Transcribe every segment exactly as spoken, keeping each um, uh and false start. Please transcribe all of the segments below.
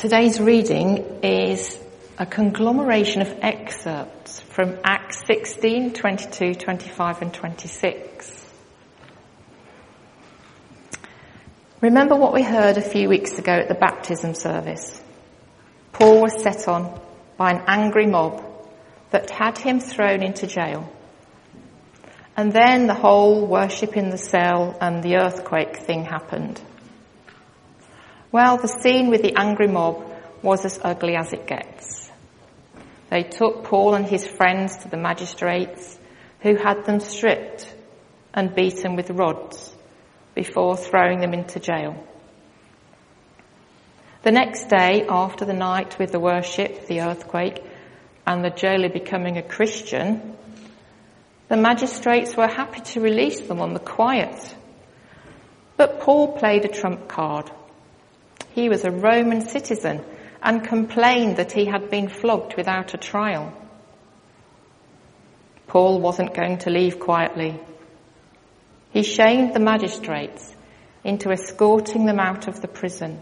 Today's reading is a conglomeration of excerpts from Acts sixteen, twenty-two, twenty-five and twenty-six. Remember what we heard a few weeks ago at the baptism service. Paul was set on by an angry mob that had him thrown into jail. And then the whole worship in the cell and the earthquake thing happened. Well, the scene with the angry mob was as ugly as it gets. They took Paul and his friends to the magistrates, who had them stripped and beaten with rods before throwing them into jail. The next day, after the night with the worship, the earthquake, and the jailer becoming a Christian, the magistrates were happy to release them on the quiet. But Paul played a trump card. He was a Roman citizen and complained that he had been flogged without a trial. Paul wasn't going to leave quietly. He shamed the magistrates into escorting them out of the prison.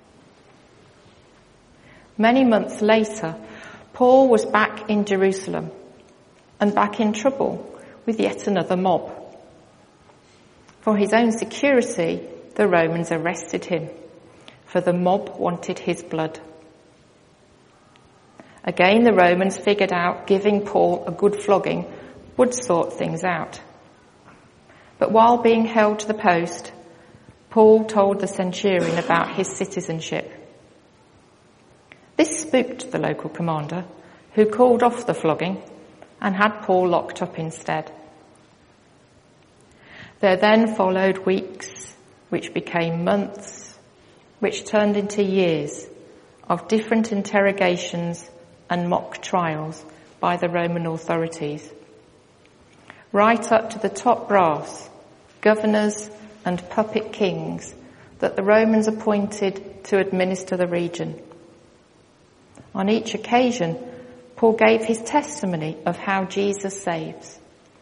Many months later, Paul was back in Jerusalem and back in trouble with yet another mob. For his own security, the Romans arrested him, for the mob wanted his blood. Again, the Romans figured out giving Paul a good flogging would sort things out. But while being held to the post, Paul told the centurion about his citizenship. This spooked the local commander, who called off the flogging and had Paul locked up instead. There then followed weeks, which became months, which turned into years of different interrogations and mock trials by the Roman authorities. Right up to the top brass, governors and puppet kings that the Romans appointed to administer the region. On each occasion, Paul gave his testimony of how Jesus saves.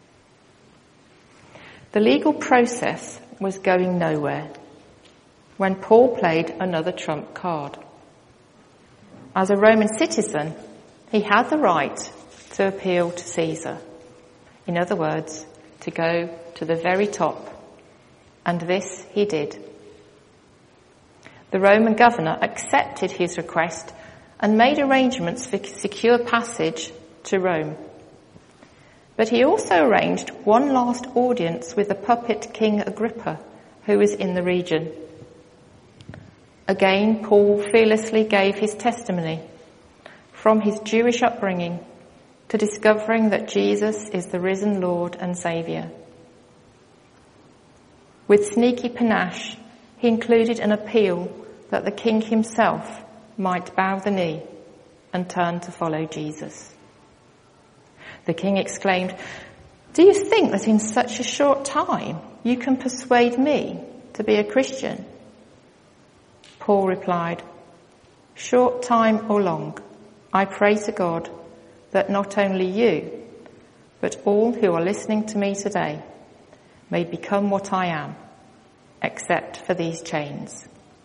The legal process was going nowhere when Paul played another trump card. As a Roman citizen, he had the right to appeal to Caesar. In other words, to go to the very top. And this he did. The Roman governor accepted his request and made arrangements for secure passage to Rome. But he also arranged one last audience with the puppet King Agrippa, who was in the region. Again, Paul fearlessly gave his testimony, from his Jewish upbringing to discovering that Jesus is the risen Lord and Saviour. With sneaky panache, he included an appeal that the king himself might bow the knee and turn to follow Jesus. The king exclaimed, "Do you think that in such a short time you can persuade me to be a Christian?" Paul replied, "Short time or long, I pray to God that not only you, but all who are listening to me today may become what I am, except for these chains."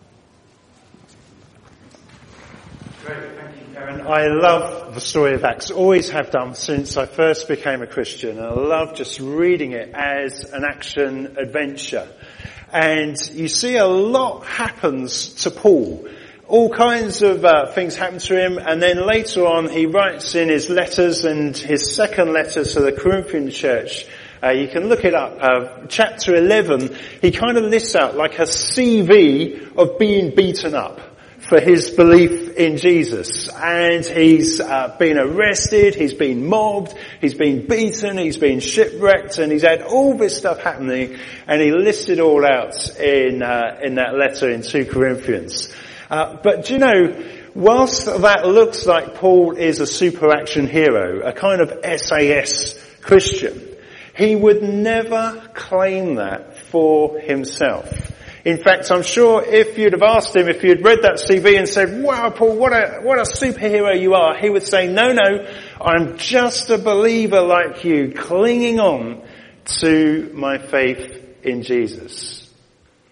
Great, thank you, Karen. I love the story of Acts, always have done since I first became a Christian, and I love just reading it as an action adventure. And you see a lot happens to Paul. All kinds of uh, things happen to him, and then later on he writes in his letters, and his second letter to the Corinthian church, uh, you can look it up, uh, chapter eleven, he kind of lists out like a C V of being beaten up for his belief in Jesus. And he's uh, been arrested, he's been mobbed, he's been beaten, he's been shipwrecked, and he's had all this stuff happening, and he lists it all out in uh, in that letter in two Corinthians. Uh, but do you know, whilst that looks like Paul is a super action hero, a kind of S A S Christian, he would never claim that for himself. In fact, I'm sure if you'd have asked him, if you'd read that C V and said, "Wow, Paul, what a, what a superhero you are," he would say, "No, no, I'm just a believer like you, clinging on to my faith in Jesus."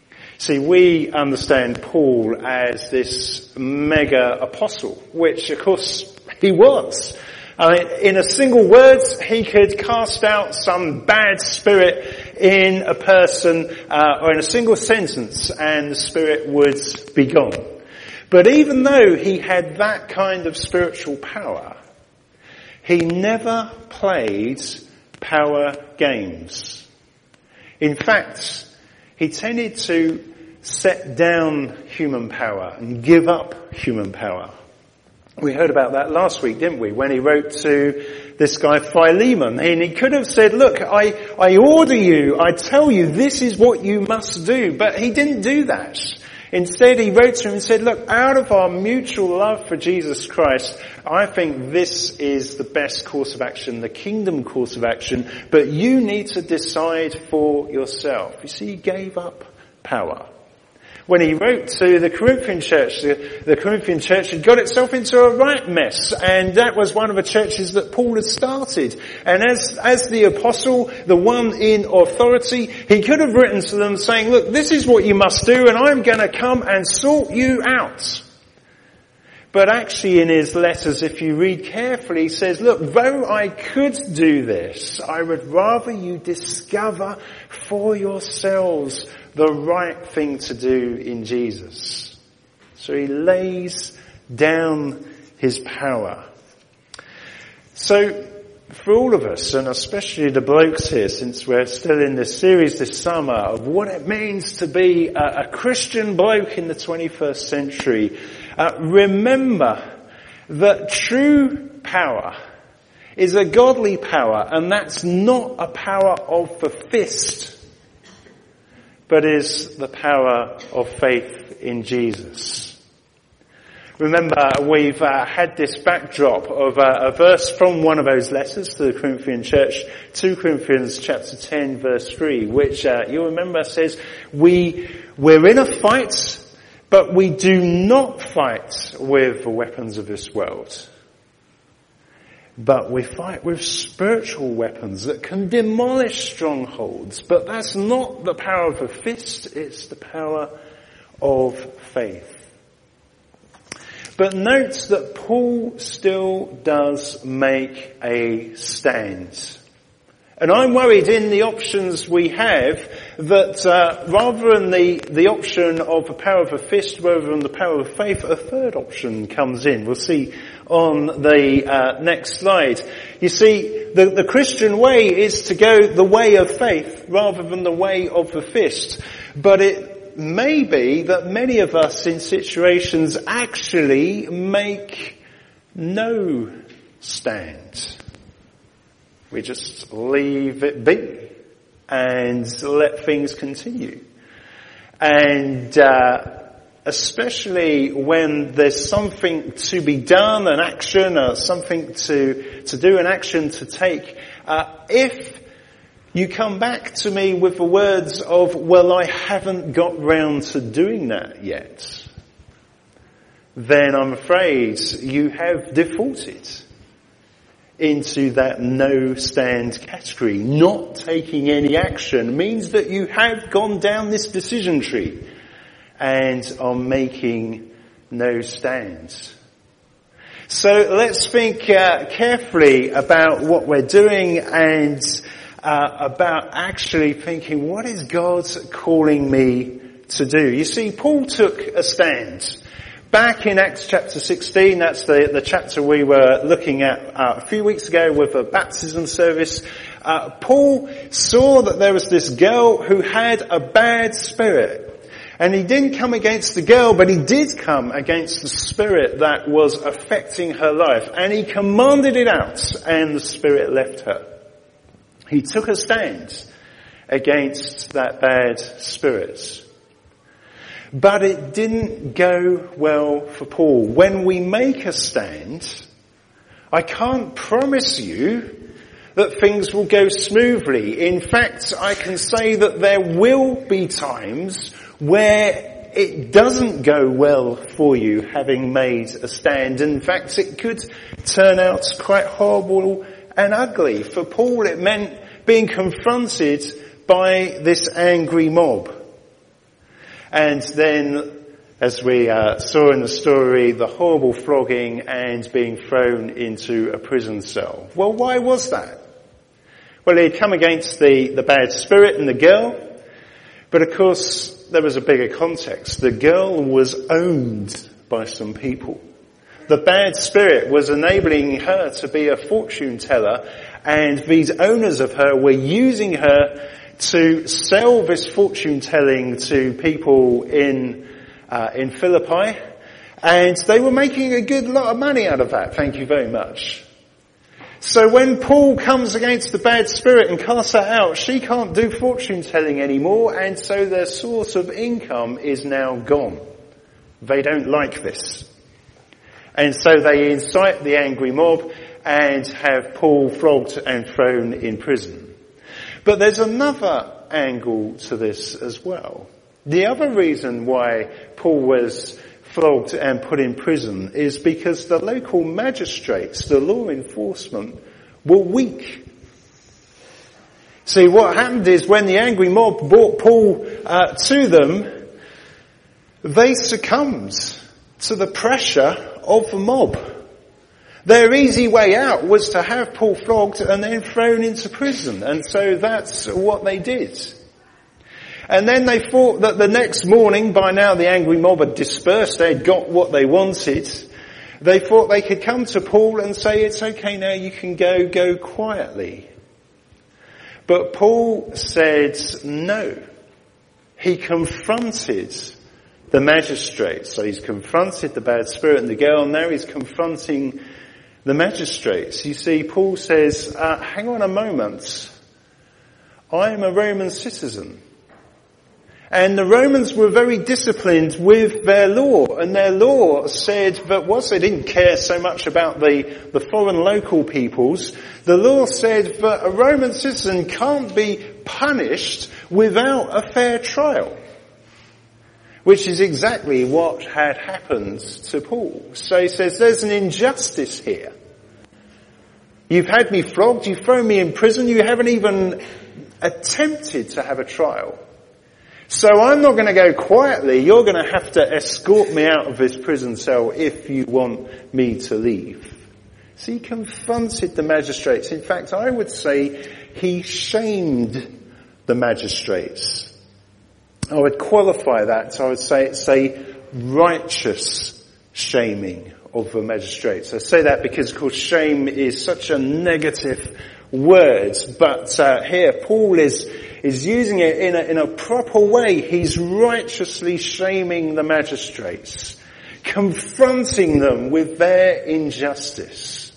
See, we understand Paul as this mega apostle, which of course he was. I mean, in a single word, he could cast out some bad spirit in a person, uh, or in a single sentence, and the spirit would be gone. But even though he had that kind of spiritual power, he never played power games. In fact, he tended to set down human power and give up human power. We heard about that last week, didn't we? When he wrote to this guy Philemon, and he could have said, look, I, I order you, I tell you, this is what you must do. But he didn't do that. Instead, he wrote to him and said, look, out of our mutual love for Jesus Christ, I think this is the best course of action, the kingdom course of action, but you need to decide for yourself. You see, he gave up power. When he wrote to the Corinthian church, the, the Corinthian church had got itself into a right mess, and that was one of the churches that Paul had started. And as, as the apostle, the one in authority, he could have written to them saying, look, this is what you must do, and I'm going to come and sort you out. But actually in his letters, if you read carefully, he says, look, though I could do this, I would rather you discover for yourselves the right thing to do in Jesus. So he lays down his power. So for all of us, and especially the blokes here, since we're still in this series this summer of what it means to be a, a Christian bloke in the twenty-first century, uh, remember that true power is a godly power, and that's not a power of the fist, but is the power of faith in Jesus. Remember, we've uh, had this backdrop of uh, a verse from one of those letters to the Corinthian church, Second Corinthians chapter ten, verse three, which uh, you'll remember says, we, we're in a fight, but we do not fight with the weapons of this world. But we fight with spiritual weapons that can demolish strongholds. But that's not the power of a fist, it's the power of faith. But note that Paul still does make a stand. And I'm worried in the options we have that uh, rather than the, the option of the power of a fist, rather than the power of faith, a third option comes in. We'll see on the uh, next slide. You see, the, the Christian way is to go the way of faith rather than the way of the fist. But it may be that many of us in situations actually make no stand. We just leave it be and let things continue. And uh especially when there's something to be done, an action, or something to to do, an action to take, uh if you come back to me with the words of, well, I haven't got round to doing that yet, then I'm afraid you have defaulted into that no stand category. Not taking any action means that you have gone down this decision tree and are making no stands. So let's think uh, carefully about what we're doing and uh, about actually thinking, what is God calling me to do? You see, Paul took a stand. Back in Acts chapter sixteen, that's the, the chapter we were looking at uh, a few weeks ago with a baptism service, uh, Paul saw that there was this girl who had a bad spirit. And he didn't come against the girl, but he did come against the spirit that was affecting her life. And he commanded it out, and the spirit left her. He took a stand against that bad spirit. But it didn't go well for Paul. When we make a stand, I can't promise you that things will go smoothly. In fact, I can say that there will be times where it doesn't go well for you having made a stand. In fact, it could turn out quite horrible and ugly. For Paul, it meant being confronted by this angry mob. And then, as we uh, saw in the story, the horrible flogging and being thrown into a prison cell. Well, why was that? Well, he'd come against the, the bad spirit in the girl, but of course there was a bigger context. The girl was owned by some people. The bad spirit was enabling her to be a fortune teller, and these owners of her were using her to sell this fortune telling to people in uh, in Philippi, and they were making a good lot of money out of that. Thank you very much. So when Paul comes against the bad spirit and casts her out, she can't do fortune telling anymore, and so their source of income is now gone. They don't like this. And so they incite the angry mob and have Paul flogged and thrown in prison. But there's another angle to this as well. The other reason why Paul was flogged and put in prison is because the local magistrates, the law enforcement, were weak. See, what happened is when the angry mob brought Paul uh, to them, they succumbed to the pressure of the mob. Their easy way out was to have Paul flogged and then thrown into prison, and so that's what they did. And then they thought that the next morning, by now the angry mob had dispersed, they'd got what they wanted. They thought they could come to Paul and say, it's okay now, you can go, go quietly. But Paul said no. He confronted the magistrates. So he's confronted the bad spirit and the girl, and now he's confronting the magistrates. You see, Paul says, uh, hang on a moment. I am a Roman citizen. And the Romans were very disciplined with their law, and their law said that whilst they didn't care so much about the, the foreign local peoples, the law said that a Roman citizen can't be punished without a fair trial. Which is exactly what had happened to Paul. So he says, there's an injustice here. You've had me flogged, you've thrown me in prison, you haven't even attempted to have a trial. So I'm not going to go quietly, you're going to have to escort me out of this prison cell if you want me to leave. So he confronted the magistrates. In fact, I would say he shamed the magistrates. I would qualify that, so I would say it's a righteous shaming of the magistrates. I say that because, of course, shame is such a negative word, but uh, here Paul is is using it in a, in a proper way. He's righteously shaming the magistrates, confronting them with their injustice.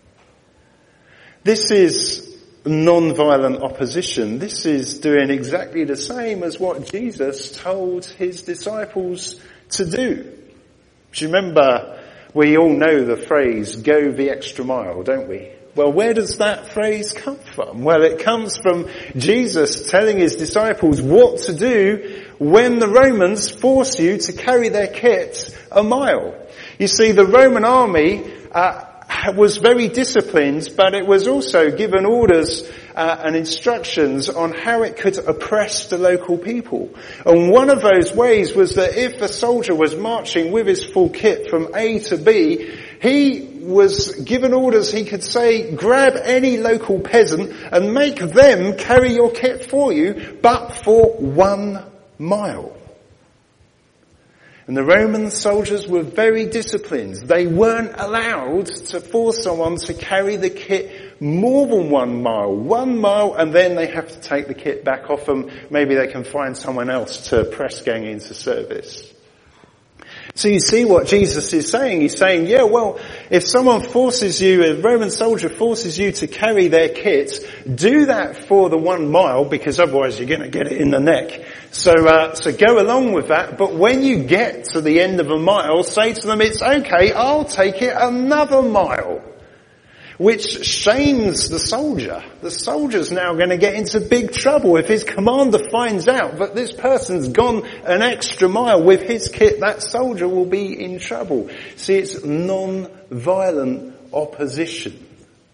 This is non-violent opposition. This is doing exactly the same as what Jesus told his disciples to do. Do you remember, we all know the phrase, go the extra mile, don't we? Well, where does that phrase come from? Well, it comes from Jesus telling his disciples what to do when the Romans force you to carry their kit a mile. You see, the Roman army uh, was very disciplined, but it was also given orders uh, and instructions on how it could oppress the local people. And one of those ways was that if a soldier was marching with his full kit from A to B, he was given orders, he could say, grab any local peasant and make them carry your kit for you, but for one mile. And the Roman soldiers were very disciplined. They weren't allowed to force someone to carry the kit more than one mile. One mile, and then they have to take the kit back off them. Maybe they can find someone else to press gang into service. So you see what Jesus is saying. He's saying, yeah, well, if someone forces you, a Roman soldier forces you to carry their kit, do that for the one mile, because otherwise you're going to get it in the neck. So, uh, so go along with that. But when you get to the end of a mile, say to them, it's okay, I'll take it another mile. Which shames the soldier. The soldier's now going to get into big trouble. If his commander finds out that this person's gone an extra mile with his kit, that soldier will be in trouble. See, it's non-violent opposition.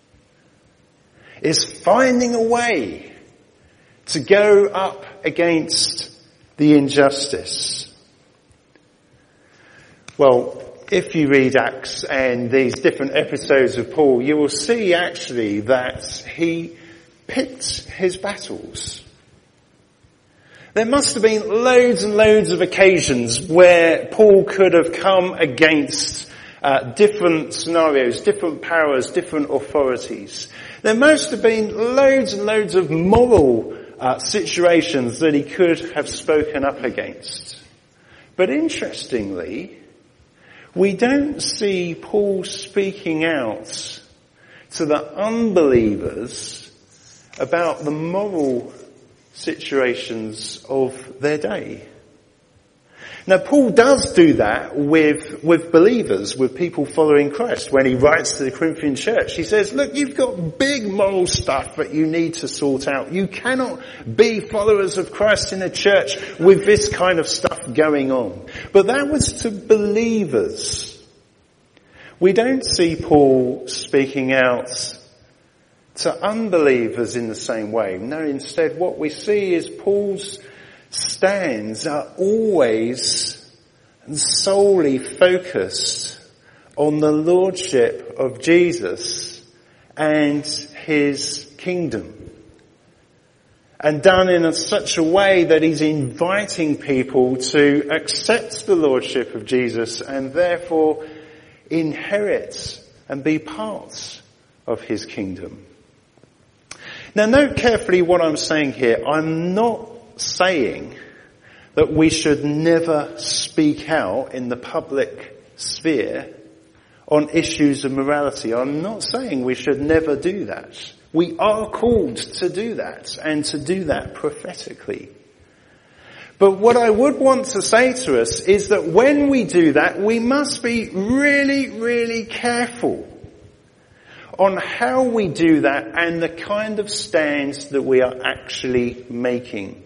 It's finding a way to go up against the injustice. Well, if you read Acts and these different episodes of Paul, you will see actually that he picked his battles. There must have been loads and loads of occasions where Paul could have come against uh, different scenarios, different powers, different authorities. There must have been loads and loads of moral uh, situations that he could have spoken up against. But interestingly, we don't see Paul speaking out to the unbelievers about the moral situations of their day. Now, Paul does do that with, with believers, with people following Christ. When he writes to the Corinthian church, he says, look, you've got big moral stuff that you need to sort out. You cannot be followers of Christ in a church with this kind of stuff going on. But that was to believers. We don't see Paul speaking out to unbelievers in the same way. No, instead what we see is Paul's stands are always and solely focused on the lordship of Jesus and his kingdom. And done in a, such a way that he's inviting people to accept the lordship of Jesus and therefore inherit and be part of his kingdom. Now note carefully what I'm saying here. I'm not saying that we should never speak out in the public sphere on issues of morality. I'm not saying we should never do that. We are called to do that and to do that prophetically. But what I would want to say to us is that when we do that, we must be really, really careful on how we do that and the kind of stands that we are actually making.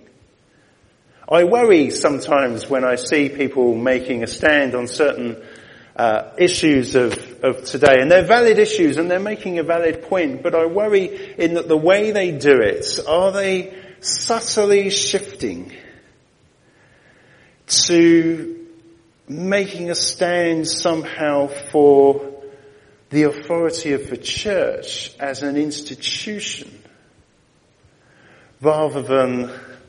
I worry sometimes when I see people making a stand on certain uh, issues of, of today, and they're valid issues and they're making a valid point, but I worry in that the way they do it, are they subtly shifting to making a stand somehow for the authority of the church as an institution, rather than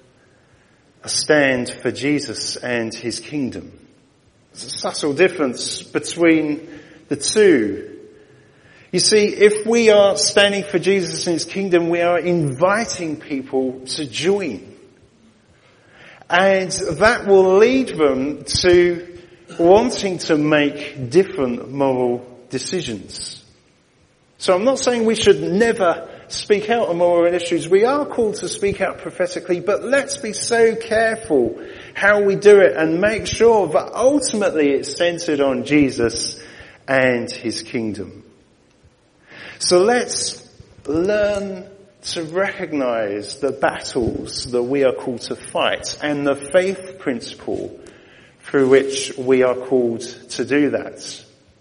a stand for Jesus and his kingdom. There's a subtle difference between the two. You see, if we are standing for Jesus and his kingdom, we are inviting people to join. And that will lead them to wanting to make different moral decisions. So I'm not saying we should never speak out on moral issues. We are called to speak out prophetically, but let's be so careful how we do it and make sure that ultimately it's centered on Jesus and his kingdom. So let's learn to recognize the battles that we are called to fight and the faith principle through which we are called to do that.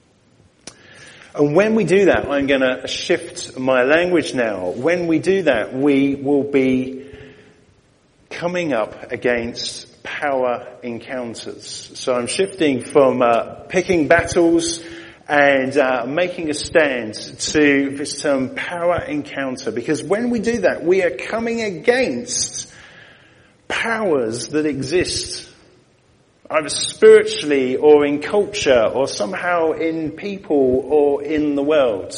And when we do that, I'm going to shift my language now. When we do that, we will be coming up against power encounters. So I'm shifting from uh, picking battles and uh, making a stand to this term power encounter. Because when we do that, we are coming against powers that exist either spiritually or in culture or somehow in people or in the world.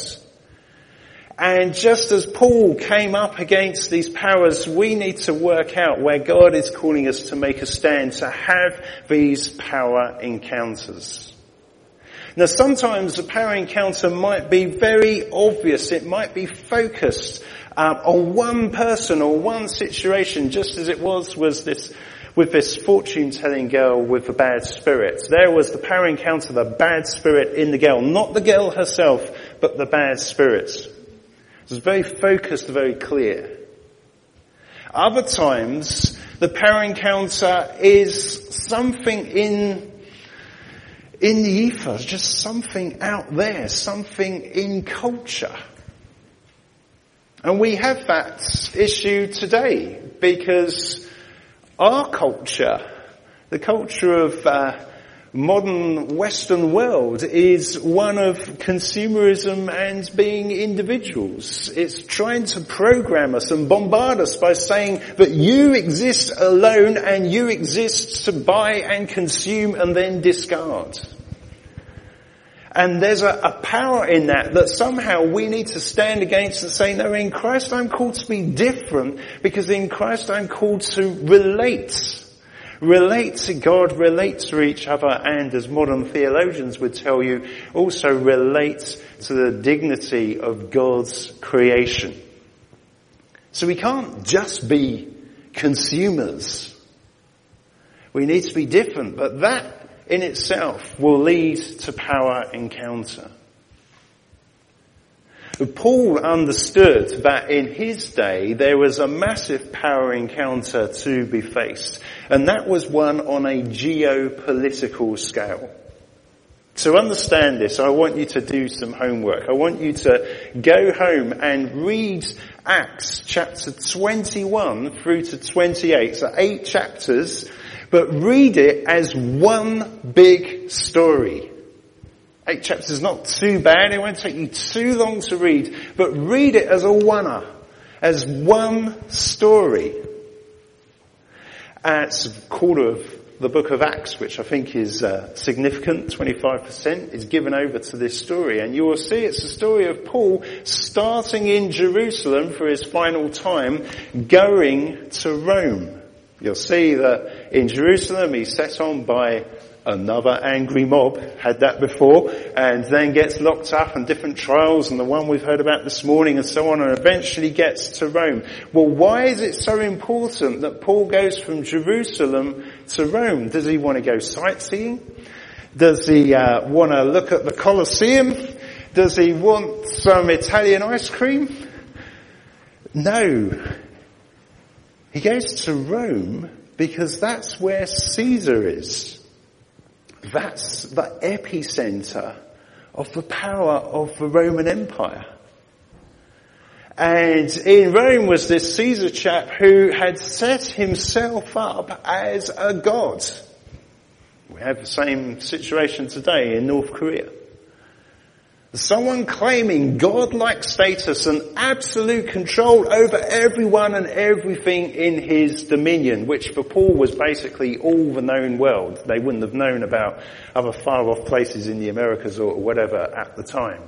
And just as Paul came up against these powers, we need to work out where God is calling us to make a stand, to have these power encounters. Now sometimes the power encounter might be very obvious. It might be focused um, on one person or one situation, just as it was was this with this fortune-telling girl with the bad spirits. There was the power encounter, the bad spirit in the girl. Not the girl herself, but the bad spirits. It was very focused, very clear. Other times, the power encounter is something in, in the ether, just something out there, something in culture. And we have that issue today because our culture, the culture of uh, modern Western world is one of consumerism and being individuals. It's trying to program us and bombard us by saying that you exist alone and you exist to buy and consume and then discard. And there's a, a power in that that somehow we need to stand against and say, no, in Christ I'm called to be different, because in Christ I'm called to relate. Relate to God, relate to each other, and as modern theologians would tell you, also relate to the dignity of God's creation. So we can't just be consumers. We need to be different, but that in itself will lead to power encounter. Paul understood that in his day there was a massive power encounter to be faced, and that was one on a geopolitical scale. To understand this, I want you to do some homework. I want you to go home and read Acts chapter twenty-one through to twenty-eight, so eight chapters, but read it as one big story. Eight chapters is not too bad, it won't take you too long to read, but read it as a one-er, as one story. Uh, it's a quarter of the book of Acts, which I think is uh, significant, twenty-five percent is given over to this story. And you will see it's the story of Paul starting in Jerusalem for his final time, going to Rome. You'll see that in Jerusalem he's set on by another angry mob, had that before, and then gets locked up and different trials, and the one we've heard about this morning and so on, and eventually gets to Rome. Well, why is it so important that Paul goes from Jerusalem to Rome? Does he want to go sightseeing? Does he uh, want to look at the Colosseum? Does he want some Italian ice cream? No. He goes to Rome because that's where Caesar is. That's the epicenter of the power of the Roman Empire. And in Rome was this Caesar chap who had set himself up as a god. We have the same situation today in North Korea. Someone claiming godlike status and absolute control over everyone and everything in his dominion, which for Paul was basically all the known world. They wouldn't have known about other far off places in the Americas or whatever at the time.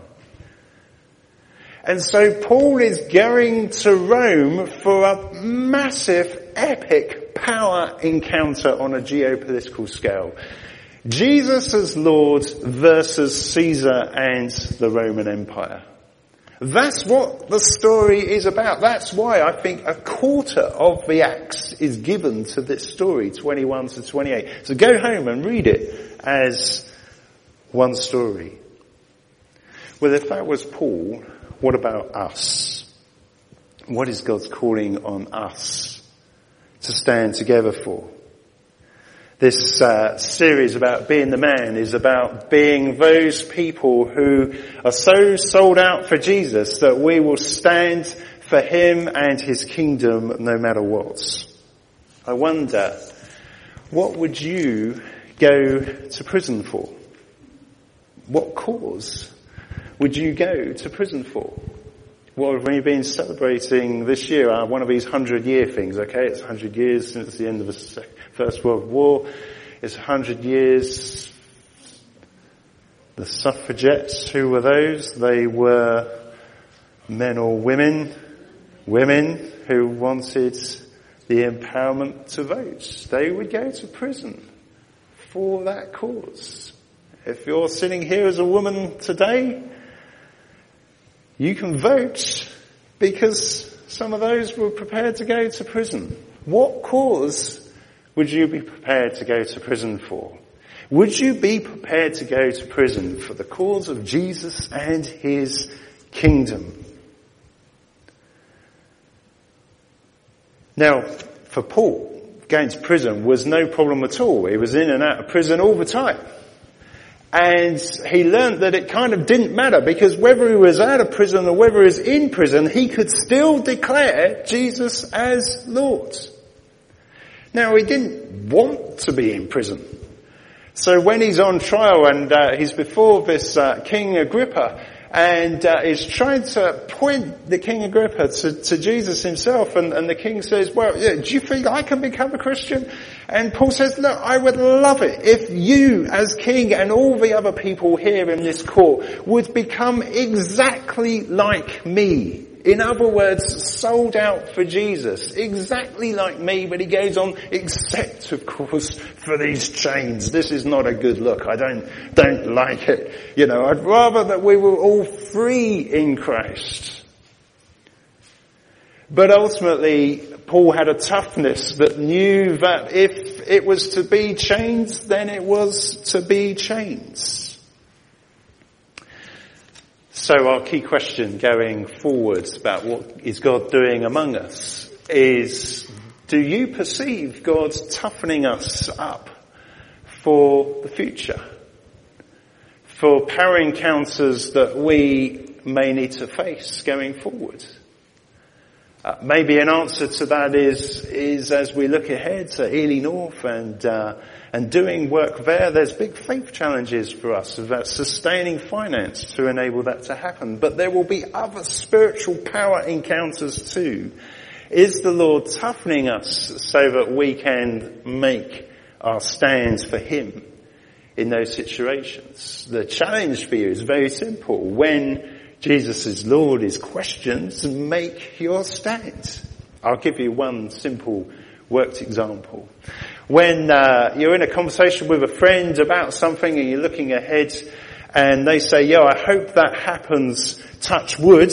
And so Paul is going to Rome for a massive, epic power encounter on a geopolitical scale. Jesus as Lord versus Caesar and the Roman Empire. That's what the story is about. That's why I think a quarter of the Acts is given to this story, twenty-one to twenty-eight. So go home and read it as one story. Well, if that was Paul, what about us? What is God's calling on us to stand together for? This uh, series about being the man is about being those people who are so sold out for Jesus that we will stand for him and his kingdom no matter what. I wonder, what would you go to prison for? What cause would you go to prison for? What have we been celebrating this year? Uh, one of these hundred year things, okay? It's a hundred years since the end of the sec- First World War. It's a hundred years. The suffragettes, who were those? They were men or women, women who wanted the empowerment to vote. They would go to prison for that cause. If you're sitting here as a woman today, you can vote because some of those were prepared to go to prison. What cause would you be prepared to go to prison for? Would you be prepared to go to prison for the cause of Jesus and his kingdom? Now, for Paul, going to prison was no problem at all. He was in and out of prison all the time. And he learned that it kind of didn't matter, because whether he was out of prison or whether he was in prison, he could still declare Jesus as Lord. Now, he didn't want to be in prison. So when he's on trial and uh, he's before this uh, King Agrippa, and uh, is trying to point the King Agrippa to, to Jesus himself, and, and the king says, well, yeah, do you think I can become a Christian? And Paul says, look, I would love it if you as king and all the other people here in this court would become exactly like me. In other words, sold out for Jesus, exactly like me, but he goes on, except of course for these chains. This is not a good look. I don't, don't like it. You know, I'd rather that we were all free in Christ. But ultimately, Paul had a toughness that knew that if it was to be chains, then it was to be chains. So our key question going forwards about what is God doing among us is, do you perceive God toughening us up for the future? For power encounters that we may need to face going forward? Uh, maybe an answer to that is, is as we look ahead to Ely North and, uh, and doing work there, there's big faith challenges for us about sustaining finance to enable that to happen. But there will be other spiritual power encounters too. Is the Lord toughening us so that we can make our stands for Him in those situations? The challenge for you is very simple. When Jesus is Lord is questioned, make your stand. I'll give you one simple worked example. When uh, you're in a conversation with a friend about something and you're looking ahead and they say, yeah, I hope that happens, touch wood,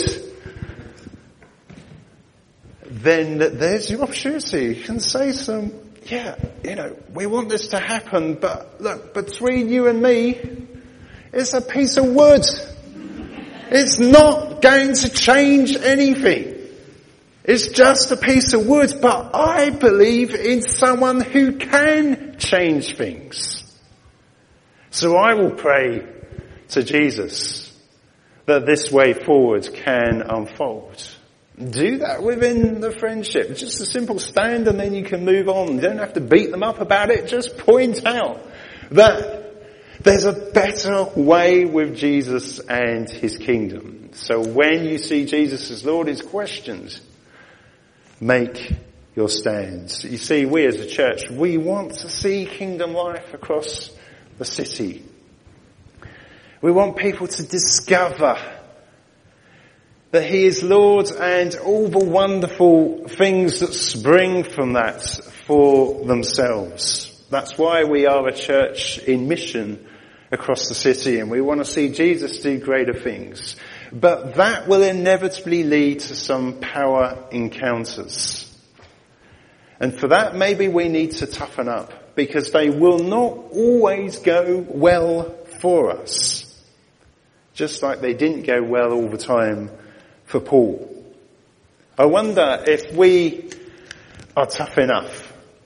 then there's your opportunity. You can say some, yeah, you know, we want this to happen, but look, between you and me, it's a piece of wood. It's not going to change anything. It's just a piece of wood, but I believe in someone who can change things. So I will pray to Jesus that this way forward can unfold. Do that within the friendship. Just a simple stand and then you can move on. You don't have to beat them up about it. Just point out that there's a better way with Jesus and His kingdom. So when you see Jesus as Lord, His questions, make your stands. You see, we as a church, we want to see kingdom life across the city. We want people to discover that He is Lord and all the wonderful things that spring from that for themselves. That's why we are a church in mission across the city, and we want to see Jesus do greater things. But that will inevitably lead to some power encounters. And for that, maybe we need to toughen up, because they will not always go well for us. Just like they didn't go well all the time for Paul. I wonder if we are tough enough.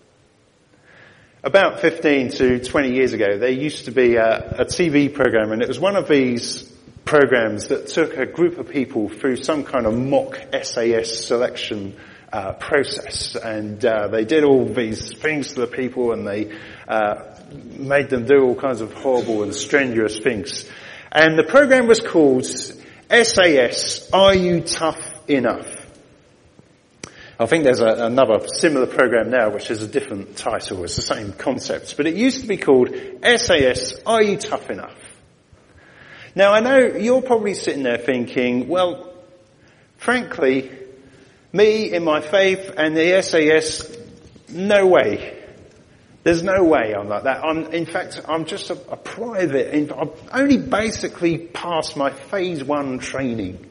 About fifteen to twenty years ago, there used to be a, a T V program, and it was one of these programs that took a group of people through some kind of mock S A S selection uh, process, and uh, they did all these things to the people, and they uh, made them do all kinds of horrible and strenuous things. And the program was called S A S, Are You Tough Enough? I think there's a, another similar program now which has a different title. It's the same concept. But it used to be called S A S, Are You Tough Enough? Now I know you're probably sitting there thinking, well, frankly, me in my faith and the S A S, no way. There's no way I'm like that. I'm, in fact, I'm just a, a private, I've only basically passed my phase one training.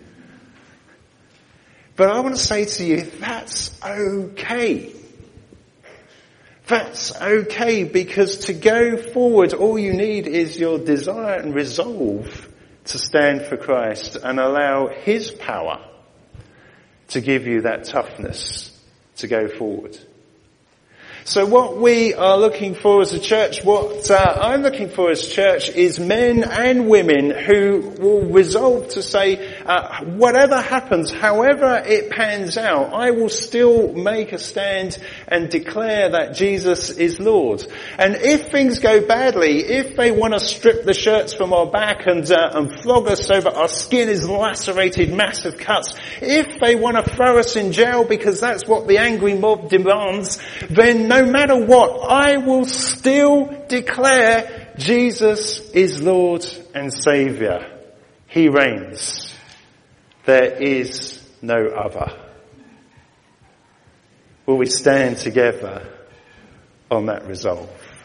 But I want to say to you, that's okay. That's okay, because to go forward, all you need is your desire and resolve to stand for Christ and allow His power to give you that toughness to go forward. So what we are looking for as a church, what uh, I'm looking for as a church is men and women who will resolve to say, uh, whatever happens, however it pans out, I will still make a stand and declare that Jesus is Lord. And if things go badly, if they want to strip the shirts from our back and, uh, and flog us so that our skin is lacerated, massive cuts, if they want to throw us in jail because that's what the angry mob demands, then no matter what, I will still declare Jesus is Lord and Saviour. He reigns. There is no other. Will we stand together on that resolve?